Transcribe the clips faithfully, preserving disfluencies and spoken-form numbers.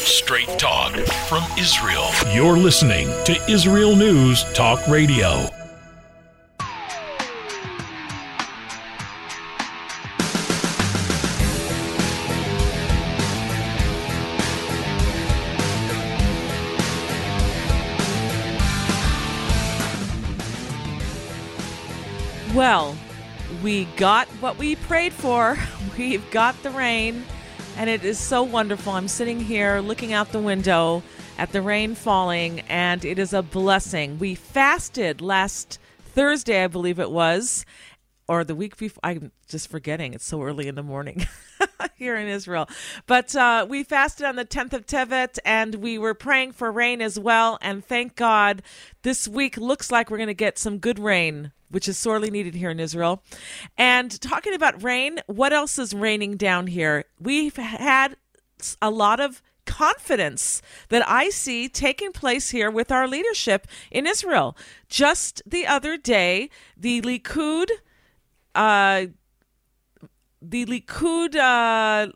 Straight talk from Israel. You're listening to Israel News Talk Radio. Well, we got what we prayed for. We've got the rain, and it is so wonderful. I'm sitting here looking out the window at the rain falling, and it is a blessing. We fasted last Thursday, I believe it was, or the week before. I'm just forgetting. It's so early in the morning here in Israel. But uh, we fasted on the tenth of Tevet, and we were praying for rain as well. And thank God this week looks like we're going to get some good rain, which is sorely needed here in Israel. And talking about rain, what else is raining down here? We've had a lot of confidence that I see taking place here with our leadership in Israel. Just the other day, the Likud, uh, the Likud, uh,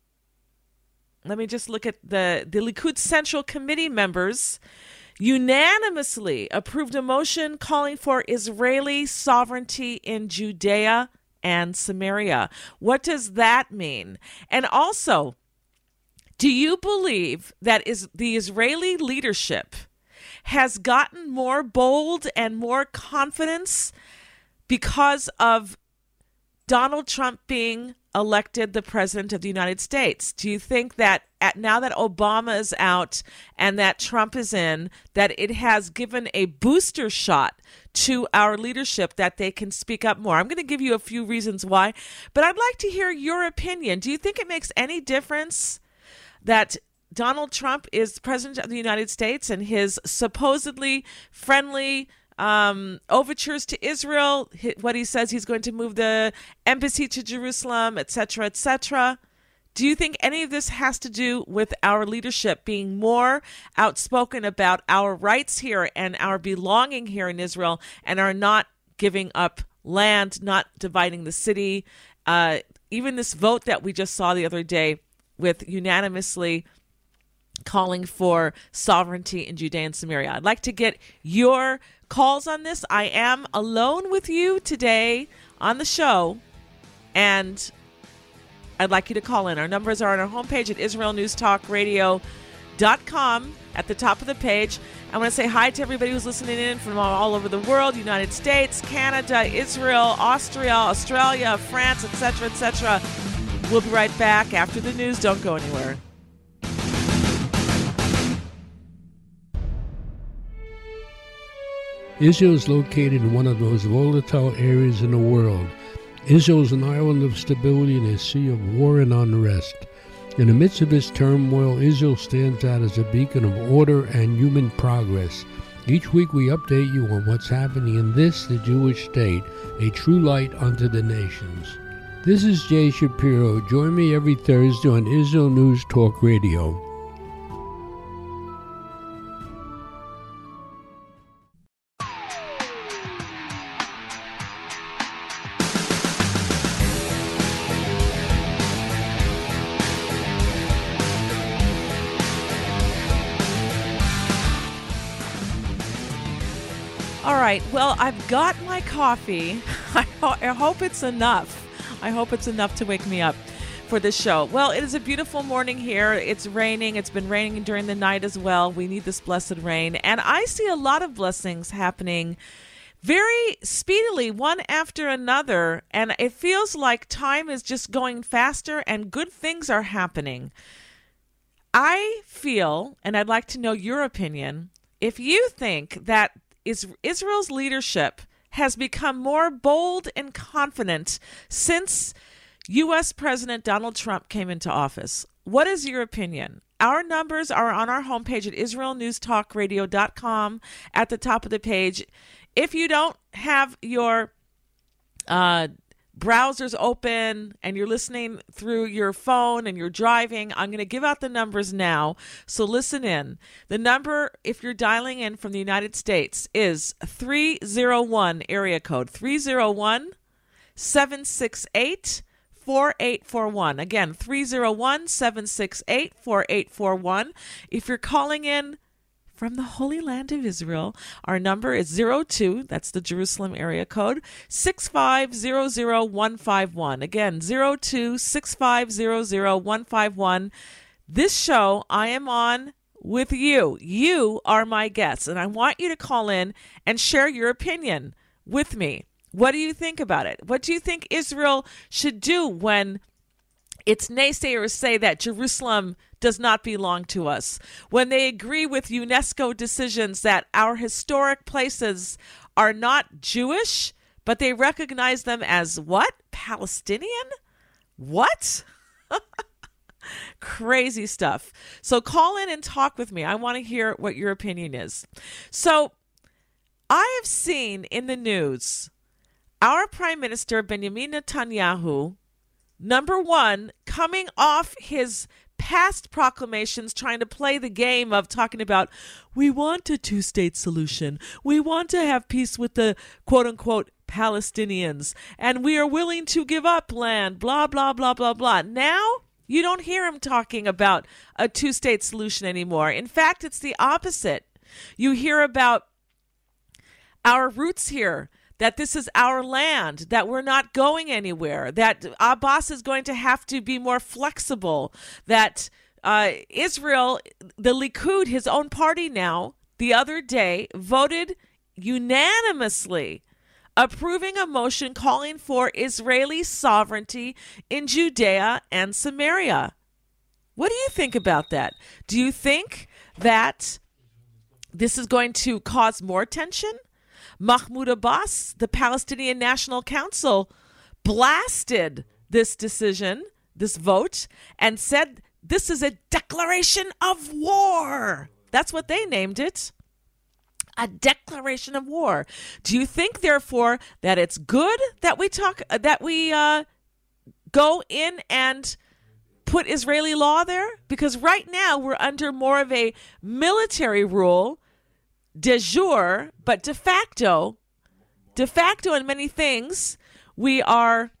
let me just look at the, the Likud Central Committee members unanimously approved a motion calling for Israeli sovereignty in Judea and Samaria. What does that mean? And also, do you believe that is the Israeli leadership has gotten more bold and more confidence because of Donald Trump being elected the president of the United States? Do you think that at, now that Obama is out and that Trump is in, that it has given a booster shot to our leadership that they can speak up more? I'm going to give you a few reasons why, but I'd like to hear your opinion. Do you think it makes any difference that Donald Trump is president of the United States and his supposedly friendly Um, overtures to Israel, what he says he's going to move the embassy to Jerusalem, et cetera, et cetera? Do you think any of this has to do with our leadership being more outspoken about our rights here and our belonging here in Israel and are not giving up land, not dividing the city? Uh, even this vote that we just saw the other day with unanimously calling for sovereignty in Judea and Samaria. I'd like to get your calls on this. I am alone with you today on the show, and I'd like you to call in. Our numbers are on our homepage at israel news talk radio dot com at the top of the page. I want to say hi to everybody who's listening in from all over the world, United States, Canada, Israel, Austria, Australia, France, et cetera, et cetera. We'll be right back after the news. Don't go anywhere. Israel is located in one of the most volatile areas in the world. Israel is an island of stability in a sea of war and unrest. In the midst of this turmoil, Israel stands out as a beacon of order and human progress. Each week we update you on what's happening in this, the Jewish state, a true light unto the nations. This is Jay Shapiro. Join me every Thursday on Israel News Talk Radio. All right. Well, I've got my coffee. I, ho- I hope it's enough. I hope it's enough to wake me up for this show. Well, it is a beautiful morning here. It's raining. It's been raining during the night as well. We need this blessed rain. And I see a lot of blessings happening very speedily, one after another. And it feels like time is just going faster and good things are happening. I feel, and I'd like to know your opinion, if you think that is Israel's leadership has become more bold and confident since U S President Donald Trump came into office. What is your opinion? Our numbers are on our homepage at israel news talk radio dot com at the top of the page. If you don't have your uh, browsers open and you're listening through your phone and you're driving, I'm going to give out the numbers now. So listen in. The number, if you're dialing in from the United States, is three oh one area code three oh one, seven six eight, four eight four one. Again, three oh one, seven six eight, four eight four one. If you're calling in from the Holy Land of Israel, our number is zero two, that's the Jerusalem area code, six five zero zero one five one. Again, zero two, six five zero zero one five one. This show I am on with you. You are my guests, and I want you to call in and share your opinion with me. What do you think about it? What do you think Israel should do when its naysayers say that Jerusalem does not belong to us? When they agree with UNESCO decisions that our historic places are not Jewish, but they recognize them as what? Palestinian? What? Crazy stuff. So call in and talk with me. I want to hear what your opinion is. So I have seen in the news our Prime Minister Benjamin Netanyahu, number one, coming off his past proclamations trying to play the game of talking about, we want a two-state solution. We want to have peace with the quote-unquote Palestinians, and we are willing to give up land, blah, blah, blah, blah, blah. Now, you don't hear him talking about a two-state solution anymore. In fact, it's the opposite. You hear about our roots here, that this is our land, that we're not going anywhere, that Abbas is going to have to be more flexible, that uh, Israel, the Likud, his own party now, the other day voted unanimously approving a motion calling for Israeli sovereignty in Judea and Samaria. What do you think about that? Do you think that this is going to cause more tension? Mahmoud Abbas, the Palestinian National Council, blasted this decision, this vote, and said this is a declaration of war. That's what they named it. A declaration of war. Do you think, therefore, that it's good that we talk, that we uh, go in and put Israeli law there? Because right now we're under more of a military rule, de jure, but de facto, de facto in many things, we are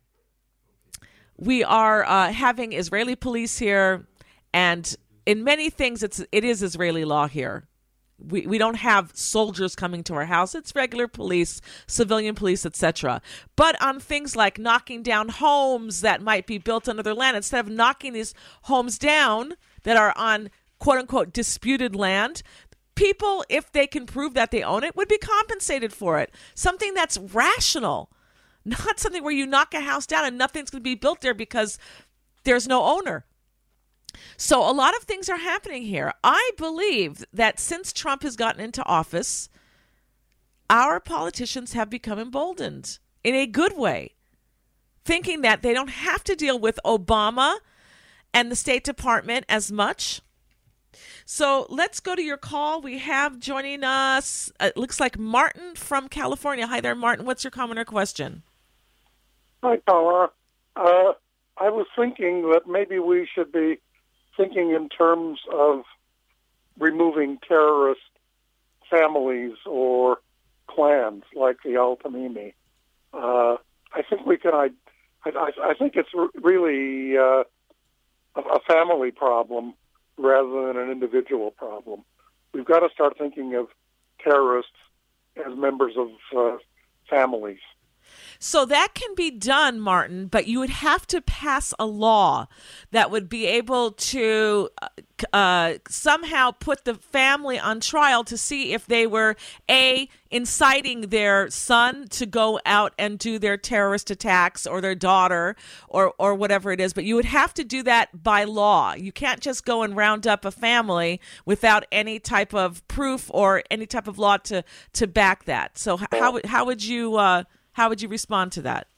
we are uh, having Israeli police here, and in many things, it's it is Israeli law here. We we don't have soldiers coming to our house. It's regular police, civilian police, et cetera. But on things like knocking down homes that might be built on other land, instead of knocking these homes down that are on quote-unquote disputed land, people, if they can prove that they own it, would be compensated for it. Something that's rational, not something where you knock a house down and nothing's going to be built there because there's no owner. So a lot of things are happening here. I believe that since Trump has gotten into office, our politicians have become emboldened in a good way, thinking that they don't have to deal with Obama and the State Department as much. So let's go to your call. We have joining us, it looks like Martin from California. Hi there, Martin. What's your comment or question? Hi, Paula. Uh, I was thinking that maybe we should be thinking in terms of removing terrorist families or clans like the Al-Tamimi. Uh, I think we can. I, I, I think it's really uh, a, a family problem rather than an individual problem. We've got to start thinking of terrorists as members of uh, families. So that can be done, Martin, but you would have to pass a law that would be able to uh, somehow put the family on trial to see if they were, A, inciting their son to go out and do their terrorist attacks, or their daughter, or, or whatever it is. But you would have to do that by law. You can't just go and round up a family without any type of proof or any type of law to, to back that. So how, how would you... Uh, How would you respond to that?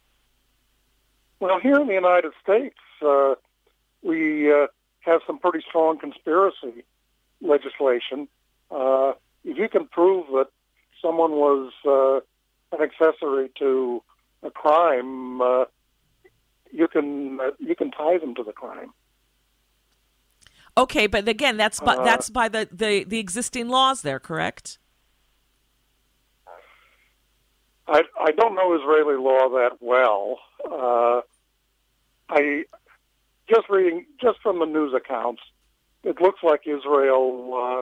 Well, here in the United States, uh, we uh, have some pretty strong conspiracy legislation. Uh, if you can prove that someone was uh, an accessory to a crime, uh, you can uh, you can tie them to the crime. Okay, but again, that's by, uh, that's by the, the, the existing laws there, correct? I, I don't know Israeli law that well, uh, I just reading just from the news accounts, it looks like Israel uh,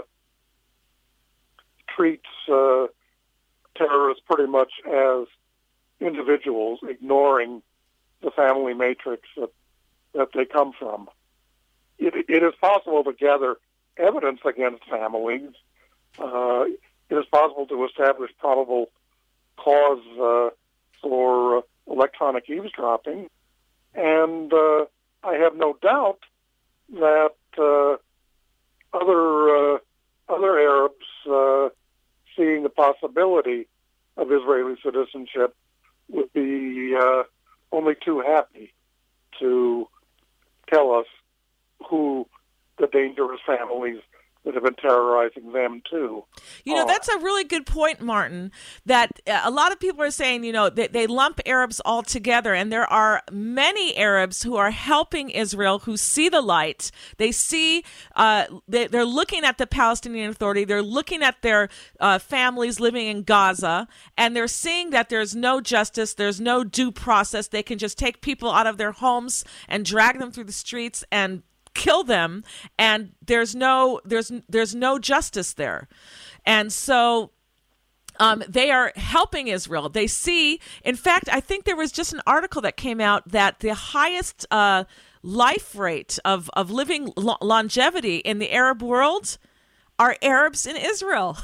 treats uh, terrorists pretty much as individuals, ignoring the family matrix that that they come from. It, it is possible to gather evidence against families. Uh, it is possible to establish probable cause uh, for uh, electronic eavesdropping, and uh, I have no doubt that uh, other uh, other Arabs uh, seeing the possibility of Israeli citizenship would be uh, only too happy to tell us who the dangerous families that have been terrorizing them too. You know, uh, that's a really good point, Martin, that uh, a lot of people are saying, you know, they, they lump Arabs all together, and there are many Arabs who are helping Israel, who see the light. They see, uh, they, they're looking at the Palestinian Authority, they're looking at their uh, families living in Gaza, and they're seeing that there's no justice, there's no due process. They can just take people out of their homes and drag them through the streets and kill them, and there's no there's there's no justice there. And so um, they are helping Israel. They see, in fact, I think there was just an article that came out that the highest uh, life rate of, of living lo- longevity in the Arab world are Arabs in Israel.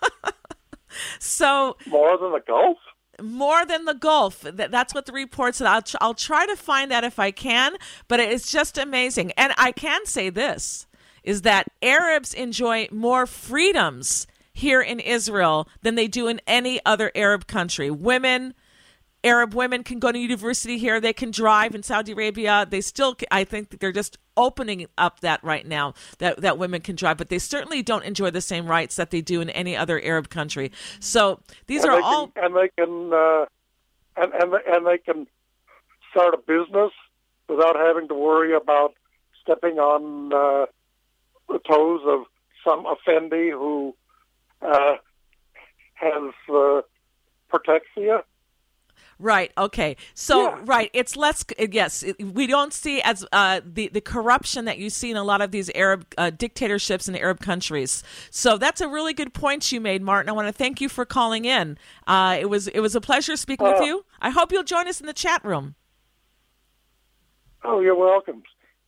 So more than the Gulf? More than the Gulf. That's what the report said. I'll, I'll try to find that if I can, but it's just amazing. And I can say this, is that Arabs enjoy more freedoms here in Israel than they do in any other Arab country. Women, Arab women can go to university here. They can drive in Saudi Arabia. They still, I think they're just opening up that right now, that, that women can drive, but they certainly don't enjoy the same rights that they do in any other Arab country. So these and are they all... Can, and they can, uh, and, and, and they can start a business without having to worry about stepping on uh, the toes of some offendee who uh, has uh, protexia. Right. Okay. So, yeah. right. It's less. Yes, we don't see as uh, the the corruption that you see in a lot of these Arab uh, dictatorships in Arab countries. So that's a really good point you made, Martin. I want to thank you for calling in. Uh, it was it was a pleasure speaking uh, with you. I hope you'll join us in the chat room. Oh, you're welcome.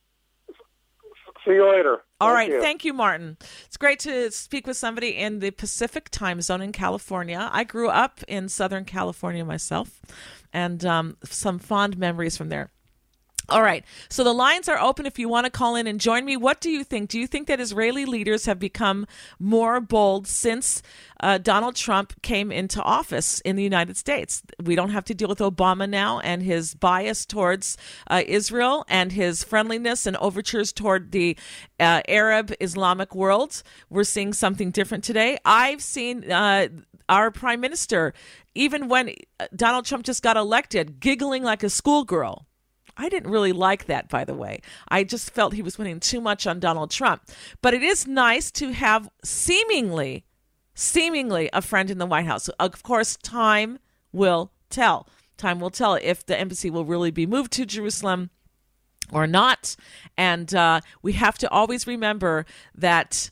See you later. All Thank right. you. Thank you, Martin. It's great to speak with somebody in the Pacific time zone in California. I grew up in Southern California myself, and um, some fond memories from there. All right. So the lines are open if you want to call in and join me. What do you think? Do you think that Israeli leaders have become more bold since uh, Donald Trump came into office in the United States? We don't have to deal with Obama now and his bias towards uh, Israel and his friendliness and overtures toward the uh, Arab Islamic world. We're seeing something different today. I've seen uh, our prime minister, even when Donald Trump just got elected, giggling like a schoolgirl. I didn't really like that, by the way. I just felt he was winning too much on Donald Trump. But it is nice to have seemingly, seemingly a friend in the White House. Of course, time will tell. Time will tell if the embassy will really be moved to Jerusalem or not. And uh, we have to always remember that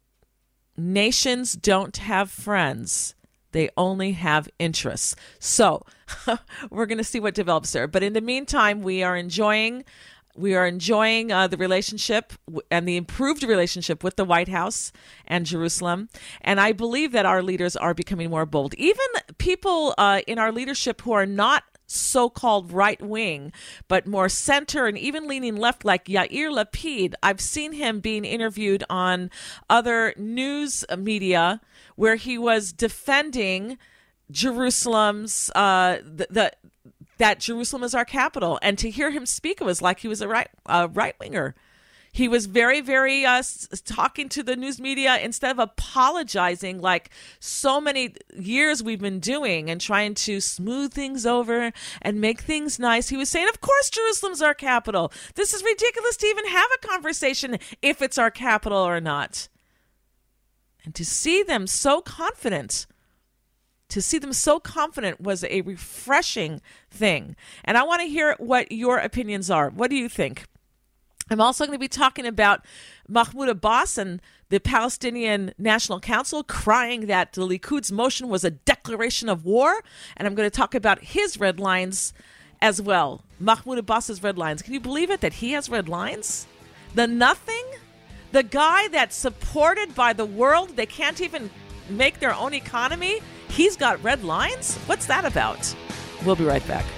nations don't have friends. They only have interests. So we're going to see what develops there. But in the meantime, we are enjoying we are enjoying uh, the relationship and the improved relationship with the White House and Jerusalem. And I believe that our leaders are becoming more bold. Even people uh, in our leadership who are not so-called right-wing, but more center and even leaning left, like Yair Lapid. I've seen him being interviewed on other news media where he was defending Jerusalem's, uh, the, the that Jerusalem is our capital. And to hear him speak, it was like he was a right, uh, right-winger. He was very, very uh, talking to the news media instead of apologizing like so many years we've been doing and trying to smooth things over and make things nice. He was saying, of course, Jerusalem's our capital. This is ridiculous to even have a conversation if it's our capital or not. And to see them so confident to see them so confident was a refreshing thing. And I want to hear what your opinions are. What do you think? I'm also going to be talking about Mahmoud Abbas and the Palestinian National Council crying that the Likud's motion was a declaration of war. And I'm going to talk about his red lines as well. Mahmoud Abbas's red lines. Can you believe it that he has red lines? The nothing? The guy that's supported by the world, they can't even make their own economy? He's got red lines? What's that about? We'll be right back.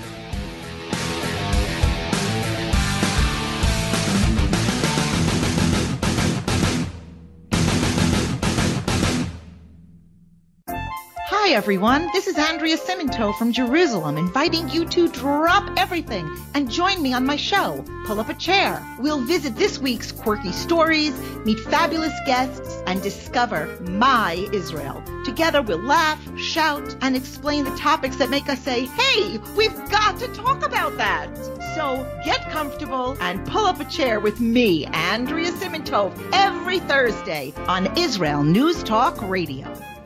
Hi, everyone. This is Andrea Simento from Jerusalem, inviting you to drop everything and join me on my show, Pull Up a Chair. We'll visit this week's quirky stories, meet fabulous guests, and discover my Israel. Together, we'll laugh, shout, and explain the topics that make us say, hey, we've got to talk about that. So get comfortable and pull up a chair with me, Andrea Simento, every Thursday on Israel News Talk Radio.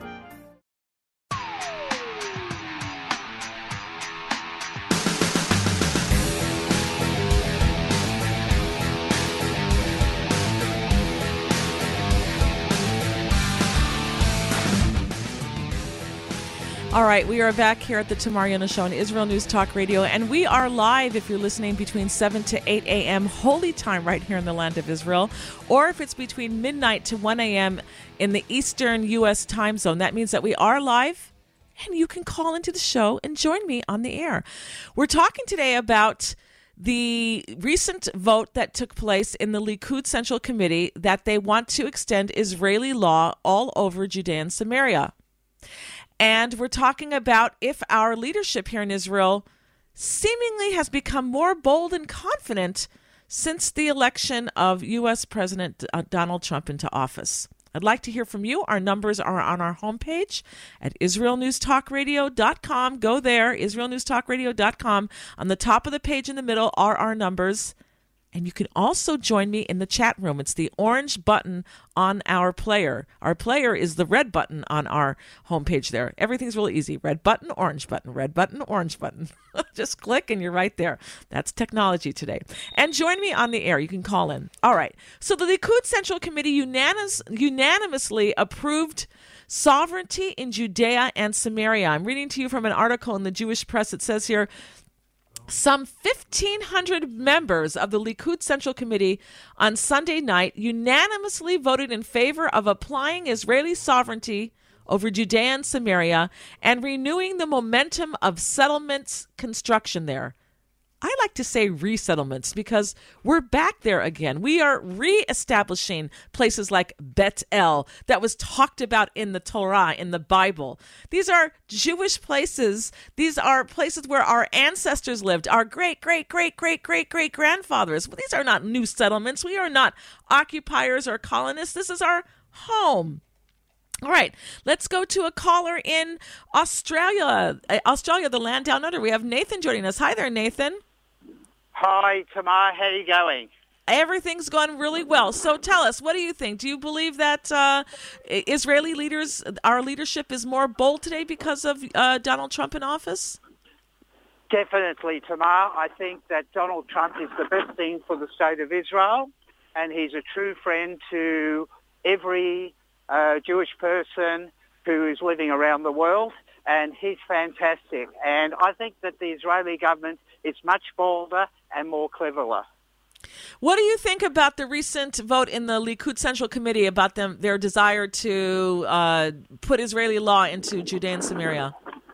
All right, we are back here at the Tamar Yona Show on Israel News Talk Radio, and we are live if you're listening between seven to eight a.m. Holy Time right here in the land of Israel, or if it's between midnight to one a.m. in the Eastern U S time zone. That means that we are live, and you can call into the show and join me on the air. We're talking today about the recent vote that took place in the Likud Central Committee that they want to extend Israeli law all over Judea and Samaria. And we're talking about if our leadership here in Israel seemingly has become more bold and confident since the election of U S President Donald Trump into office. I'd like to hear from you. Our numbers are on our homepage at israel news talk radio dot com. Go there, israel news talk radio dot com. On the top of the page in the middle are our numbers. And you can also join me in the chat room. It's the orange button on our player. Our player is the red button on our homepage there. Everything's really easy. Red button, orange button, red button, orange button. Just click and you're right there. That's technology today. And join me on the air. You can call in. All right. So the Likud Central Committee unanimous, unanimously approved sovereignty in Judea and Samaria. I'm reading to you from an article in the Jewish Press. It says here, some fifteen hundred members of the Likud Central Committee on Sunday night unanimously voted in favor of applying Israeli sovereignty over Judea and Samaria and renewing the momentum of settlements construction there. I like to say resettlements because we're back there again. We are reestablishing places like Bet El that was talked about in the Torah, in the Bible. These are Jewish places. These are places where our ancestors lived, our great, great, great, great, great, great grandfathers. These are not new settlements. We are not occupiers or colonists. This is our home. All right, let's go to a caller in Australia. Australia, the land down under. We have Nathan joining us. Hi there, Nathan. Hi, Tamar. How are you going? Everything's gone really well. So tell us, what do you think? Do you believe that uh, Israeli leaders, our leadership is more bold today because of uh, Donald Trump in office? Definitely, Tamar. I think that Donald Trump is the best thing for the state of Israel, and he's a true friend to every uh, Jewish person who is living around the world, and he's fantastic. And I think that the Israeli government is much bolder and more cleverer. What do you think about the recent vote in the Likud Central Committee about them their desire to uh, put Israeli law into Judea and Samaria?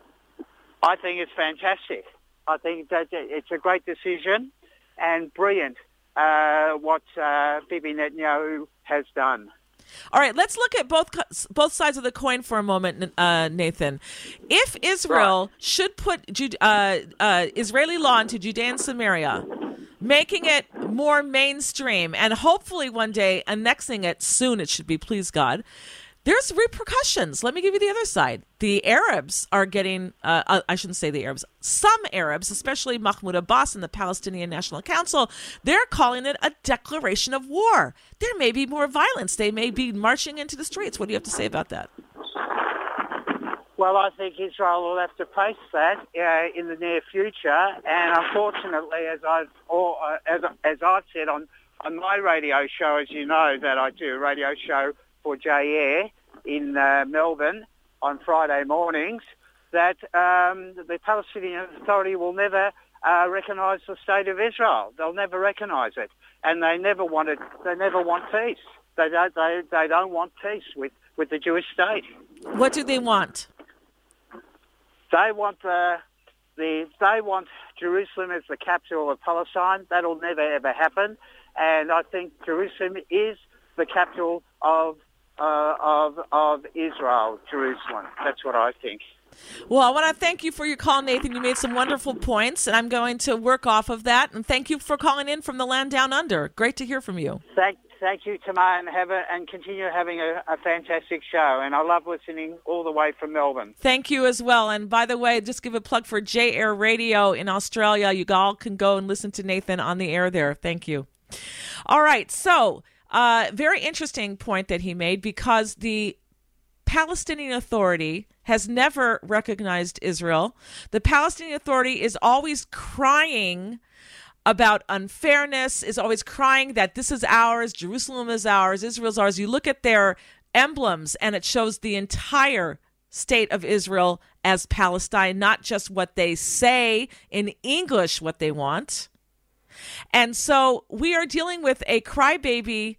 I think it's fantastic. I think that it's a great decision and brilliant uh, what uh, Bibi Netanyahu has done. All right, let's look at both both sides of the coin for a moment, uh, Nathan. If Israel right. should put uh, uh, Israeli law into Judea and Samaria, making it more mainstream, and hopefully one day annexing it soon, it should be, please God, there's repercussions. Let me give you the other side. The Arabs are getting, uh, uh, I shouldn't say the Arabs, some Arabs, especially Mahmoud Abbas and the Palestinian National Council, they're calling it a declaration of war. There may be more violence. They may be marching into the streets. What do you have to say about that? Well, I think Israel will have to face that uh, in the near future, and unfortunately, as I've or, uh, as, as I've said on, on my radio show, as you know, that I do a radio show for J Air in uh, Melbourne on Friday mornings, that um, the Palestinian Authority will never uh, recognise the state of Israel. They'll never recognise it, and they never wanted. They never want peace. They don't. They they don't want peace with, with the Jewish state. What do they want? They want the, the they want Jerusalem as the capital of Palestine. That'll never ever happen, and I think Jerusalem is the capital of uh, of of Israel. Jerusalem. That's what I think. Well, I want to thank you for your call, Nathan. You made some wonderful points, and I'm going to work off of that. And thank you for calling in from the land down under. Great to hear from you. Thank. Thank you, Tamar, and have a, and continue having a, a fantastic show. And I love listening all the way from Melbourne. Thank you as well. And by the way, just give a plug for J Air Radio in Australia. You all can go and listen to Nathan on the air there. Thank you. All right. So, uh, very interesting point that he made, because the Palestinian Authority has never recognized Israel. The Palestinian Authority is always crying about unfairness, is always crying that this is ours, Jerusalem is ours, Israel's ours. You look at their emblems and it shows the entire state of Israel as Palestine, not just what they say in English what they want. And so we are dealing with a crybaby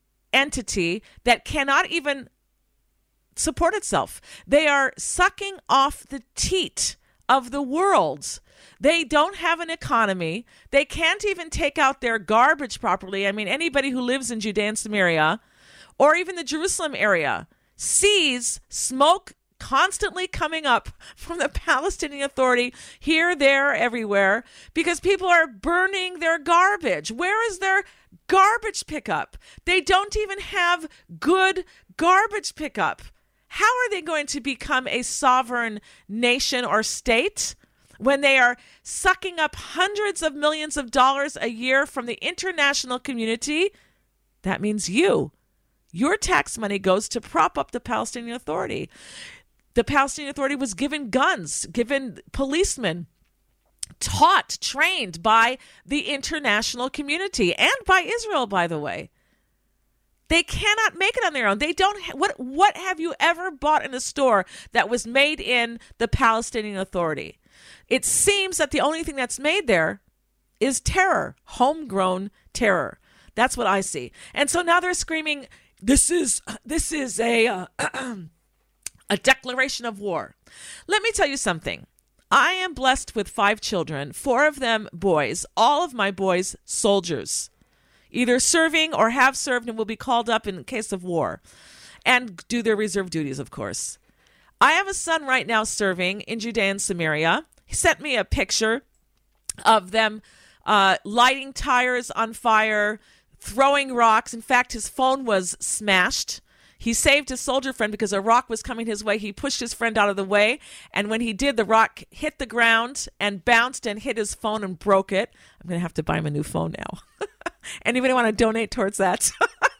entity that cannot even support itself. They are sucking off the teat of the world. They don't have an economy. They can't even take out their garbage properly. I mean, anybody who lives in Judea and Samaria, or even the Jerusalem area, sees smoke constantly coming up from the Palestinian Authority here, there, everywhere, because people are burning their garbage. Where is their garbage pickup? They don't even have good garbage pickup. How are they going to become a sovereign nation or state when they are sucking up hundreds of millions of dollars a year from the international community? That means you. Your tax money goes to prop up the Palestinian Authority. The Palestinian Authority was given guns, given policemen, taught, trained by the international community and by Israel, by the way. They cannot make it on their own. They don't. Ha- what What have you ever bought in a store that was made in the Palestinian Authority? It seems that the only thing that's made there is terror, homegrown terror. That's what I see. And so now they're screaming, "This is this is a uh, a declaration of war." Let me tell you something. I am blessed with five children, four of them boys. All of my boys soldiers, either serving or have served and will be called up in case of war and do their reserve duties, of course. I have a son right now serving in Judea and Samaria. He sent me a picture of them uh, lighting tires on fire, throwing rocks. In fact, his phone was smashed. He saved his soldier friend because a rock was coming his way. He pushed his friend out of the way, and when he did, the rock hit the ground and bounced and hit his phone and broke it. I'm going to have to buy him a new phone now. Anybody want to donate towards that?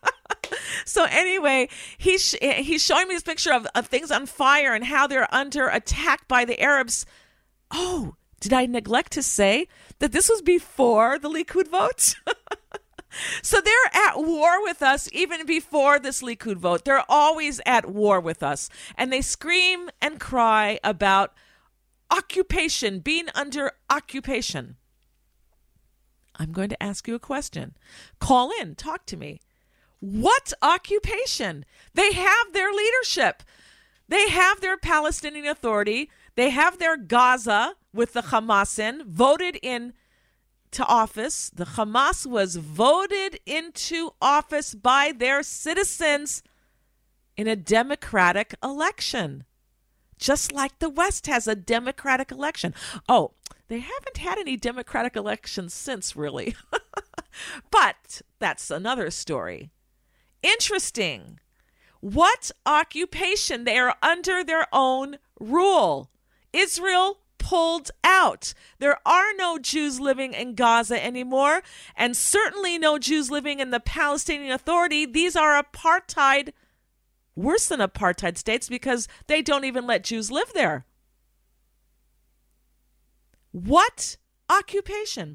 So anyway, he's he's showing me this picture of, of things on fire and how they're under attack by the Arabs. Oh, did I neglect to say that this was before the Likud vote? So they're at war with us even before this Likud vote. They're always at war with us. And they scream and cry about occupation, being under occupation. I'm going to ask you a question. Call in, talk to me. What occupation? They have their leadership. They have their Palestinian Authority. They have their Gaza with the Hamas in, voted in to office. The Hamas was voted into office by their citizens in a democratic election, just like the West has a democratic election. Oh, they haven't had any democratic elections since, really. But that's another story. Interesting. What occupation? They are under their own rule. Israel pulled out. There are no Jews living in Gaza anymore, and certainly no Jews living in the Palestinian Authority. These are apartheid worse than apartheid states because they don't even let Jews live there. What occupation?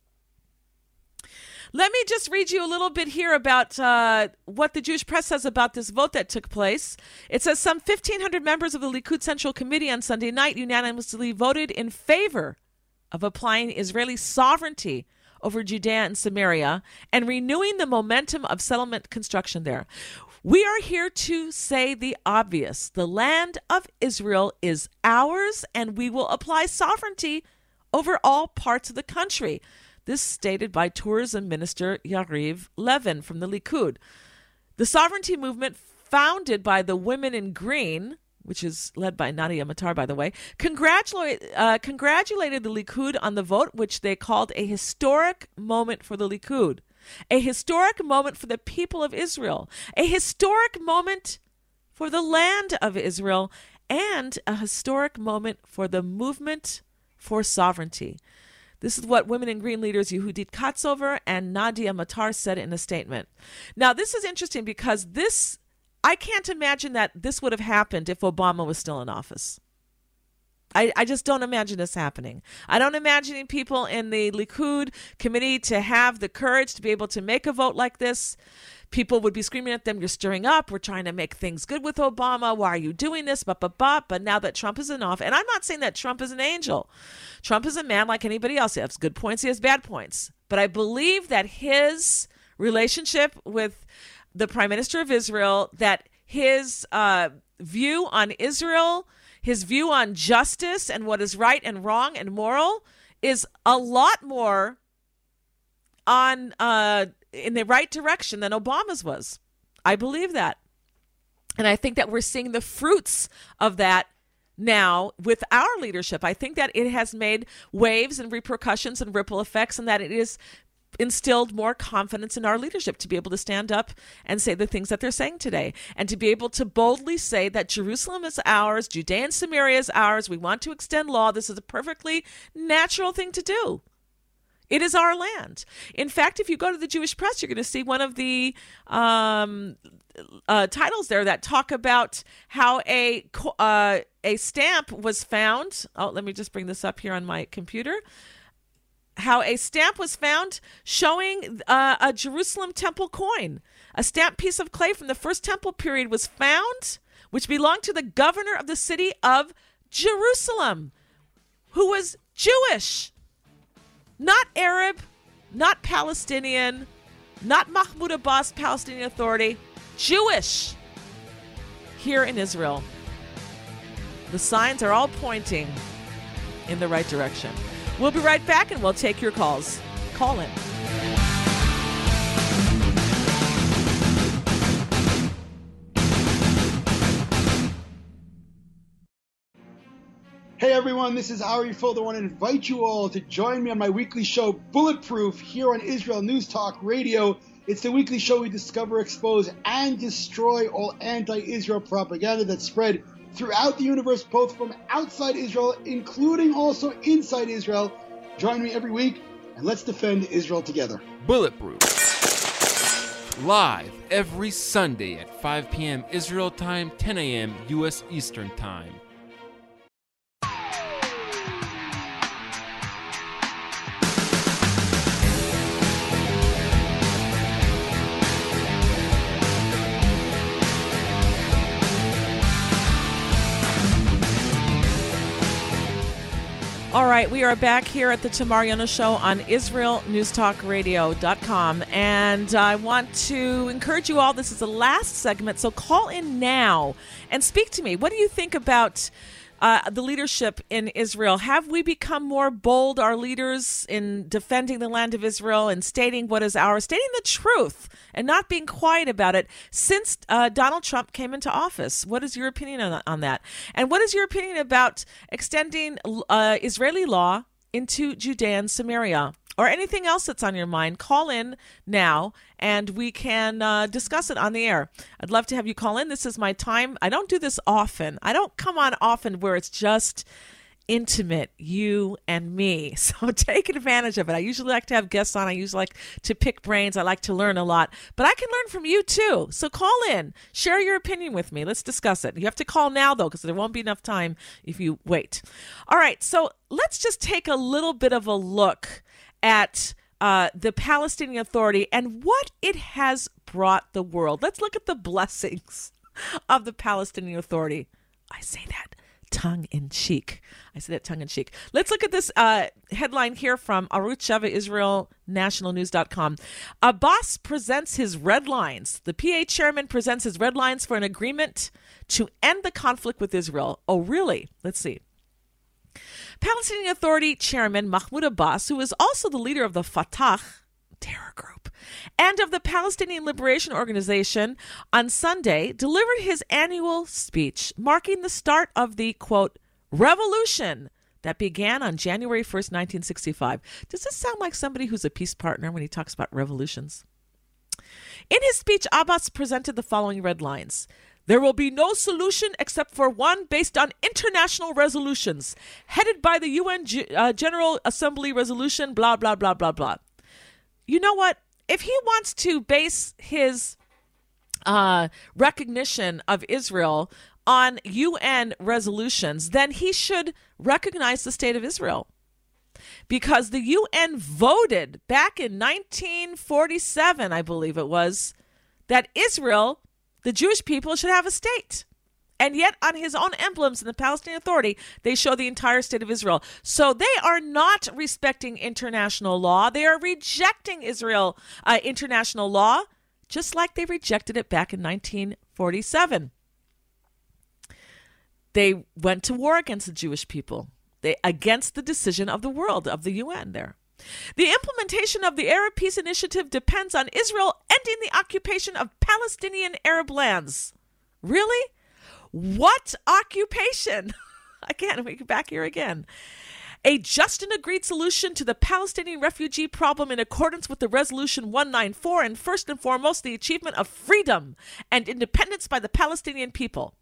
Let me just read you a little bit here about uh, what the Jewish press says about this vote that took place. It says some fifteen hundred members of the Likud Central Committee on Sunday night unanimously voted in favor of applying Israeli sovereignty over Judea and Samaria and renewing the momentum of settlement construction there. We are here to say the obvious. The land of Israel is ours, and we will apply sovereignty over all parts of the country. This stated by Tourism Minister Yariv Levin from the Likud. The sovereignty movement, founded by the Women in Green, which is led by Nadia Matar, by the way, congratulate, uh, congratulated the Likud on the vote, which they called a historic moment for the Likud, a historic moment for the people of Israel, a historic moment for the land of Israel, and a historic moment for the movement for sovereignty. This is what Women in Green leaders Yehudit Katzover and Nadia Matar said in a statement. Now, this is interesting because this, I can't imagine that this would have happened if Obama was still in office. I, I just don't imagine this happening. I don't imagine people in the Likud committee to have the courage to be able to make a vote like this. People would be screaming at them, you're stirring up, we're trying to make things good with Obama, why are you doing this, but, but, but, but now that Trump is in office, and I'm not saying that Trump is an angel. Trump is a man like anybody else. He has good points, he has bad points. But I believe that his relationship with the Prime Minister of Israel, that his uh, view on Israel, his view on justice and what is right and wrong and moral is a lot more on uh, in the right direction than Obama's was. I believe that. And I think that we're seeing the fruits of that now with our leadership. I think that it has made waves and repercussions and ripple effects, and that it is instilled more confidence in our leadership to be able to stand up and say the things that they're saying today, and to be able to boldly say that Jerusalem is ours, Judea and Samaria is ours, we want to extend law. This is a perfectly natural thing to do. It is our land. In fact, if you go to the Jewish press, you're going to see one of the um, uh, titles there that talk about how a uh, a stamp was found. Oh, let me just bring this up here on my computer. How a stamp was found showing uh, a Jerusalem temple coin. A stamped piece of clay from the first temple period was found, which belonged to the governor of the city of Jerusalem, who was Jewish. Not Arab, not Palestinian, not Mahmoud Abbas, Palestinian Authority, Jewish here in Israel. The signs are all pointing in the right direction. We'll be right back and we'll take your calls. Call in. Hey everyone, this is Ari Folder. I want to invite you all to join me on my weekly show, Bulletproof, here on Israel News Talk Radio. It's the weekly show we discover, expose, and destroy all anti-Israel propaganda that's spread throughout the universe, both from outside Israel, including also inside Israel. Join me every week, and let's defend Israel together. Bulletproof. Live every Sunday at five p.m. Israel time, ten a.m. U S Eastern Time. All right, we are back here at the Tamar Yona Show on Israel News Talk Radio dot com, and I want to encourage you all. This is the last segment, so call in now and speak to me. What do you think about uh, the leadership in Israel? Have we become more bold, our leaders, in defending the land of Israel and stating what is ours, stating the truth and not being quiet about it since uh, Donald Trump came into office? What is your opinion on, on that? And what is your opinion about extending uh, Israeli law into Judea and Samaria? Or anything else that's on your mind? Call in now and we can uh, discuss it on the air. I'd love to have you call in. This is my time. I don't do this often. I don't come on often where it's just intimate, you and me. So take advantage of it. I usually like to have guests on. I usually like to pick brains. I like to learn a lot. But I can learn from you too. So call in. Share your opinion with me. Let's discuss it. You have to call now, though, because there won't be enough time if you wait. All right. So let's just take a little bit of a look at uh, the Palestinian Authority and what it has brought the world. Let's look at the blessings of the Palestinian Authority. I say that tongue-in-cheek. I said it tongue-in-cheek. Let's look at this uh, headline here from Arutz Sheva Israel National News dot com. Abbas presents his red lines. The P A chairman presents his red lines for an agreement to end the conflict with Israel. Oh, really? Let's see. Palestinian Authority Chairman Mahmoud Abbas, who is also the leader of the Fatah terror group and of the Palestinian Liberation Organization, on Sunday delivered his annual speech marking the start of the, quote, revolution that began on January first, nineteen sixty-five. Does this sound like somebody who's a peace partner when he talks about revolutions? In his speech, Abbas presented the following red lines. There will be no solution except for one based on international resolutions, headed by the U N G- uh, General Assembly resolution, blah, blah, blah, blah, blah. You know what? If he wants to base his uh, recognition of Israel on U N resolutions, then he should recognize the state of Israel. Because the U N voted back in nineteen forty-seven, I believe it was, that Israel, the Jewish people, should have a state. And yet on his own emblems in the Palestinian Authority, they show the entire state of Israel. So they are not respecting international law. They are rejecting Israel uh, international law, just like they rejected it back in nineteen forty-seven. They went to war against the Jewish people, they against the decision of the world, of the U N there. The implementation of the Arab Peace Initiative depends on Israel ending the occupation of Palestinian Arab lands. Really? What occupation? Again, we go back here again. A just and agreed solution to the Palestinian refugee problem in accordance with the Resolution one ninety-four, and first and foremost, the achievement of freedom and independence by the Palestinian people.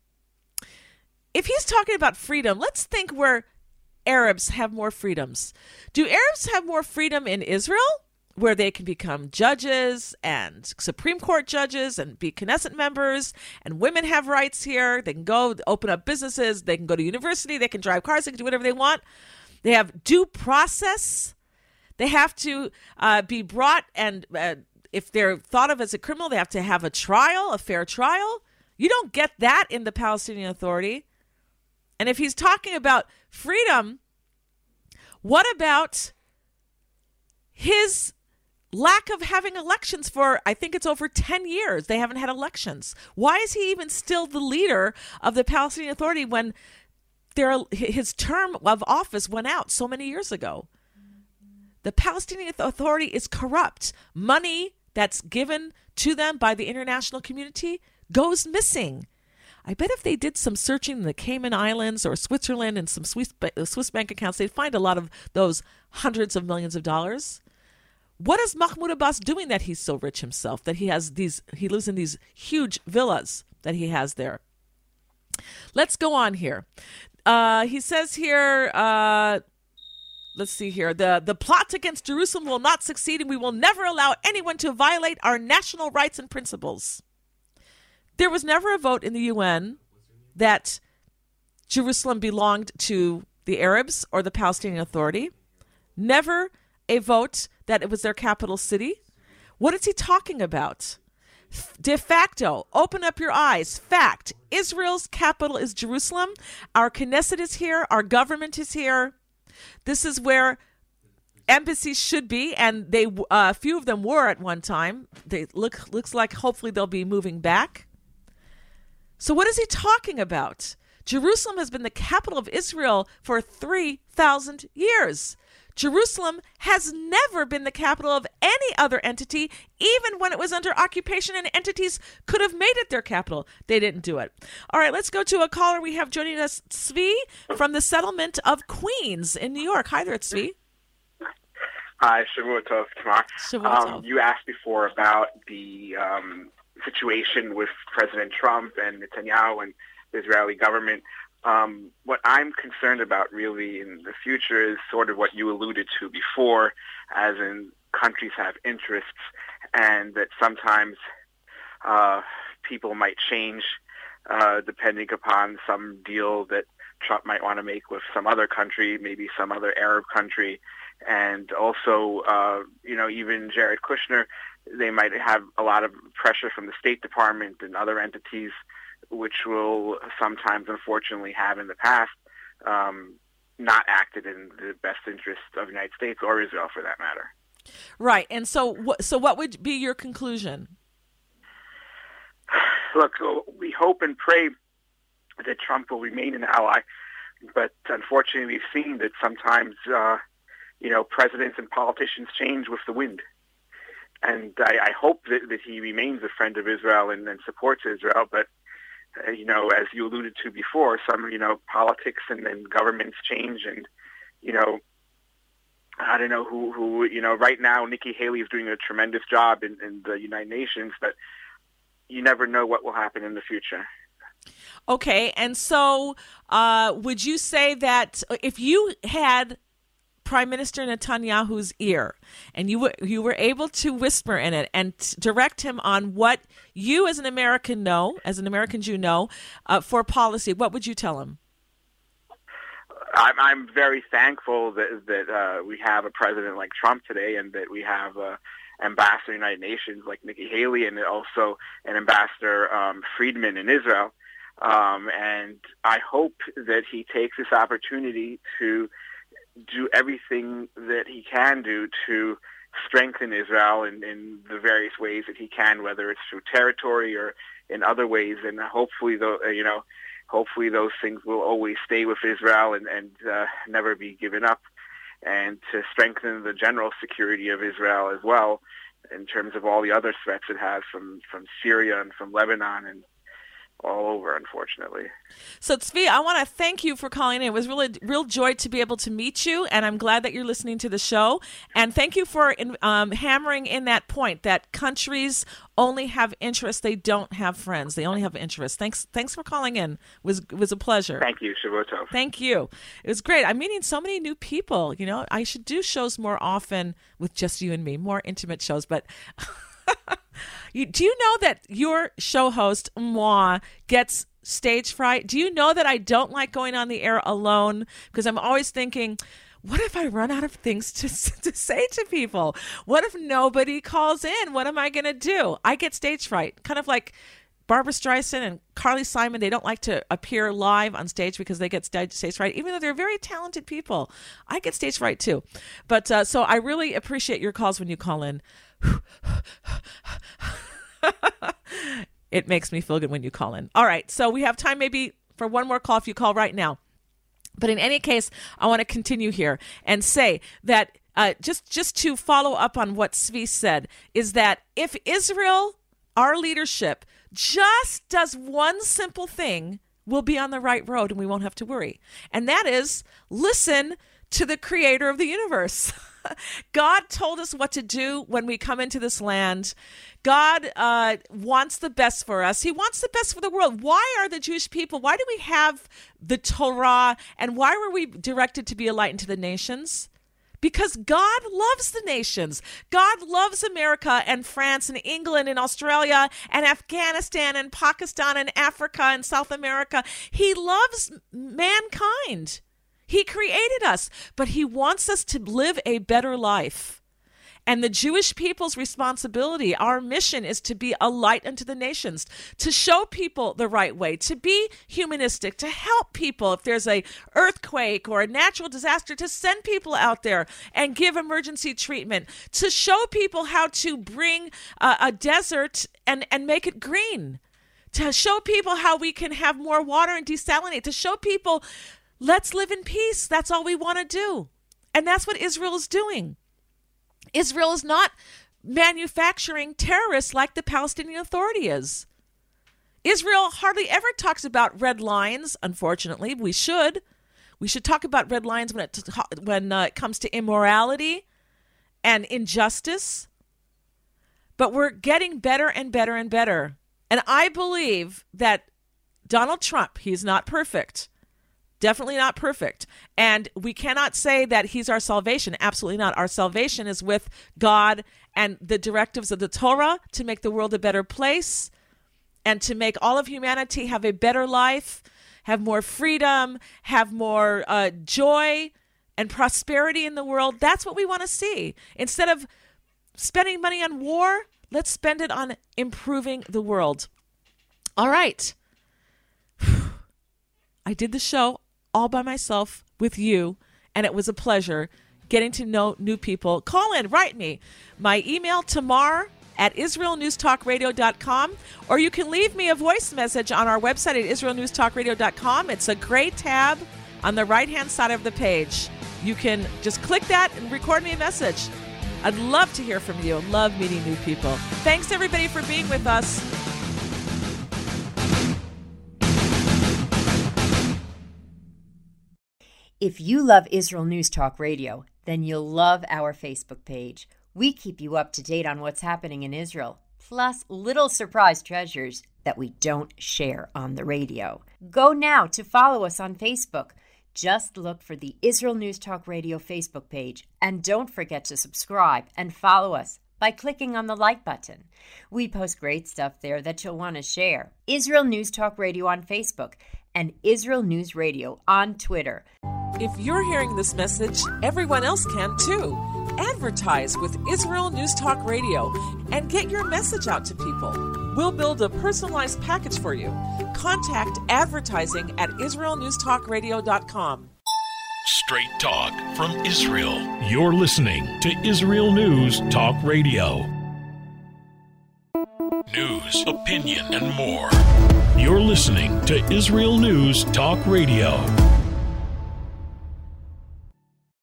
If he's talking about freedom, let's think where Arabs have more freedoms. Do Arabs have more freedom in Israel, where they can become judges and Supreme Court judges and be Knesset members, and women have rights here? They can go open up businesses, they can go to university, they can drive cars, they can do whatever they want. They have due process. They have to uh, be brought, and uh, if they're thought of as a criminal, they have to have a trial, a fair trial. You don't get that in the Palestinian Authority. And if he's talking about freedom, what about his lack of having elections for, I think it's over ten years. They haven't had elections. Why is he even still the leader of the Palestinian Authority when their, his term of office went out so many years ago? The Palestinian Authority is corrupt. Money that's given to them by the international community goes missing. I bet if they did some searching in the Cayman Islands or Switzerland and some Swiss, Swiss bank accounts, they'd find a lot of those hundreds of millions of dollars. What is Mahmoud Abbas doing that he's so rich himself, that he has these, he lives in these huge villas that he has there? Let's go on here. Uh, he says here, uh, let's see here, the, the plot against Jerusalem will not succeed, and we will never allow anyone to violate our national rights and principles. There was never a vote in the U N that Jerusalem belonged to the Arabs or the Palestinian Authority. Never a vote that it was their capital city. What is he talking about? De facto, open up your eyes. Fact, Israel's capital is Jerusalem. Our Knesset is here. Our government is here. This is where embassies should be, and they a uh, few of them were at one time. They look looks like hopefully they'll be moving back. So what is he talking about? Jerusalem has been the capital of Israel for three thousand years. Jerusalem has never been the capital of any other entity, even when it was under occupation and entities could have made it their capital. They didn't do it. All right, let's go to a caller we have joining us, Tzvi, from the settlement of Queens in New York. Hi there, Tzvi. Hi, Shavua Tov, Tamar. Shavua Tov. Um, you asked before about the um, situation with President Trump and Netanyahu and the Israeli government. Um, what I'm concerned about really in the future is sort of what you alluded to before, as in countries have interests, and that sometimes uh, people might change uh, depending upon some deal that Trump might want to make with some other country, maybe some other Arab country. And also, uh, you know, even Jared Kushner, they might have a lot of pressure from the State Department and other entities, which will sometimes, unfortunately, have in the past um, not acted in the best interest of the United States or Israel, for that matter. Right. And so, wh- so what would be your conclusion? Look, we hope and pray that Trump will remain an ally, but unfortunately, we've seen that sometimes, uh, you know, presidents and politicians change with the wind. And I, I hope that, that he remains a friend of Israel and, and supports Israel, but Uh, you know, as you alluded to before, some, you know, politics and, and governments change, and, you know, I don't know who, who, you know, right now Nikki Haley is doing a tremendous job in, in the United Nations, but you never know what will happen in the future. Okay, and so uh, would you say that if you had Prime Minister Netanyahu's ear, and you were you were able to whisper in it and t- direct him on what you, as an American, know, as an American Jew, know uh, for policy, what would you tell him? I'm, I'm very thankful that that uh, we have a president like Trump today, and that we have an ambassador in the United Nations like Nikki Haley, and also an ambassador um, Friedman in Israel. Um, and I hope that he takes this opportunity to do everything that he can do to strengthen Israel in, in the various ways that he can, whether it's through territory or in other ways. And hopefully, though, you know, hopefully those things will always stay with Israel and, and uh, never be given up, and to strengthen the general security of Israel as well, in terms of all the other threats it has from, from Syria and from Lebanon and all over, unfortunately. So, Tzvi, I want to thank you for calling in. It was really real joy to be able to meet you, and I'm glad that you're listening to the show. And thank you for um, hammering in that point that countries only have interests; they don't have friends. They only have interests. Thanks, thanks for calling in. It was it was a pleasure. Thank you, Shavuot Tov. Thank you. It was great. I'm meeting so many new people. You know, I should do shows more often with just you and me, more intimate shows, but. You, do you know that your show host, moi, gets stage fright? Do you know that I don't like going on the air alone? Because I'm always thinking, what if I run out of things to, to say to people? What if nobody calls in? What am I going to do? I get stage fright, kind of like Barbara Streisand and Carly Simon. They don't like to appear live on stage because they get stage, stage fright, even though they're very talented people. I get stage fright too. But uh, so I really appreciate your calls when you call in. It makes me feel good when you call in. All right, so we have time maybe for one more call if you call right now. But in any case, I want to continue here and say that uh, just, just to follow up on what Tzvi said, is that if Israel, our leadership, just does one simple thing, we'll be on the right road and we won't have to worry. And that is listen to the creator of the universe. God told us what to do when we come into this land. God uh, wants the best for us. He wants the best for the world. Why are the Jewish people, why do we have the Torah, and why were we directed to be a light into the nations? Because God loves the nations. God loves America and France and England and Australia and Afghanistan and Pakistan and Africa and South America. He loves mankind. He created us, but he wants us to live a better life. And the Jewish people's responsibility, our mission, is to be a light unto the nations, to show people the right way, to be humanistic, to help people if there's a earthquake or a natural disaster, to send people out there and give emergency treatment, to show people how to bring a, a desert and, and make it green, to show people how we can have more water and desalinate, to show people let's live in peace. That's all we want to do. And that's what Israel is doing. Israel is not manufacturing terrorists like the Palestinian Authority is. Israel hardly ever talks about red lines, unfortunately. We should. We should talk about red lines when it, when uh, it comes to immorality and injustice. But we're getting better and better and better. And I believe that Donald Trump, he's not perfect, Definitely not perfect. And we cannot say that he's our salvation. Absolutely not. Our salvation is with God and the directives of the Torah to make the world a better place and to make all of humanity have a better life, have more freedom, have more uh, joy and prosperity in the world. That's what we want to see. Instead of spending money on war, let's spend it on improving the world. All right. I did the show all by myself with you, and it was a pleasure getting to know new people. Call in, write me. My email, Tamar at israel news talk radio dot com, or you can leave me a voice message on our website at israel news talk radio dot com. It's a gray tab on the right-hand side of the page. You can just click that and record me a message. I'd love to hear from you. Love meeting new people. Thanks, everybody, for being with us. If you love Israel News Talk Radio, then you'll love our Facebook page. We keep you up to date on what's happening in Israel, plus little surprise treasures that we don't share on the radio. Go now to follow us on Facebook. Just look for the Israel News Talk Radio Facebook page, and don't forget to subscribe and follow us by clicking on the like button. We post great stuff there that you'll want to share. Israel News Talk Radio on Facebook and Israel News Radio on Twitter. If you're hearing this message, everyone else can too. Advertise with Israel News Talk Radio and get your message out to people. We'll build a personalized package for you. Contact advertising at israel news talk radio dot com. Straight talk from Israel. You're listening to Israel News Talk Radio. News, opinion, and more. You're listening to Israel News Talk Radio.